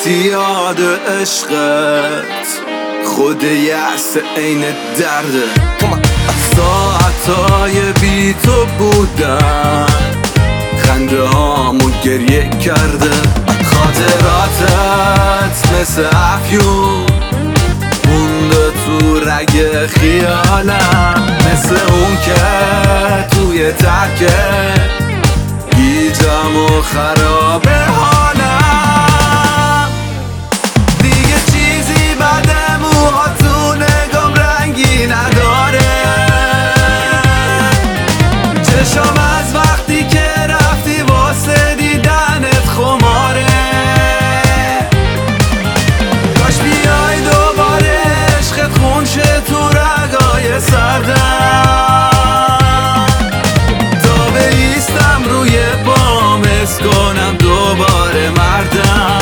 وقتی یاد عشقت خود یأس عین درده. ساعتای بی تو بودن خنده هامو گریه کرده. خاطراتت مثل افیون مونده تو رگ خیالم، مثل اون که توی ترکه گیجم و خرابه حالم. دیگه چیزی بعد موها تو نگام رنگی نداره. چشم از وقتی که رفتی واسه دیدنت خماره. کاش بیای دوباره عشقت خون شه تو رگای سردم، تا بایستم روی بام حس کنم دوباره مردم.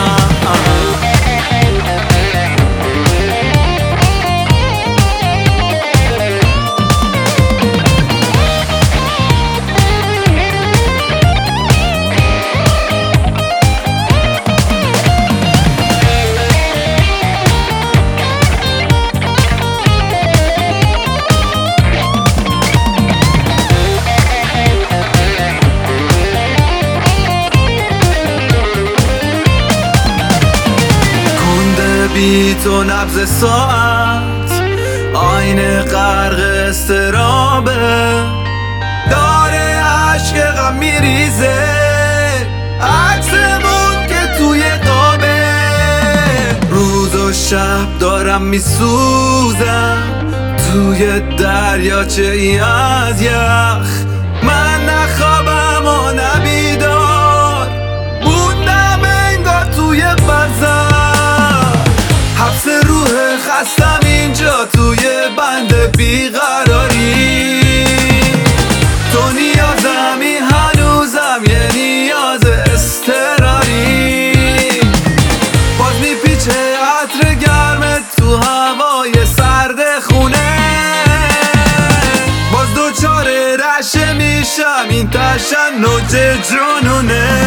بی تو نبض ساعت آینه غرق استرابه، داره عشق غم میریزه عکسمون که توی قابه. روز و شب دارم میسوزم توی دریاچه ای از یخ. من نخوابم و نبیدار موندم انگار توی برزخ. حبس روح خستم اینجا توی بند بیقراری. تو نیازمی هنوزم یه نیاز اضطراری. باز میپیچه عطر گرمت تو هوای سرد خونه. باز دوچار رشه میشم این تشنج جنونه.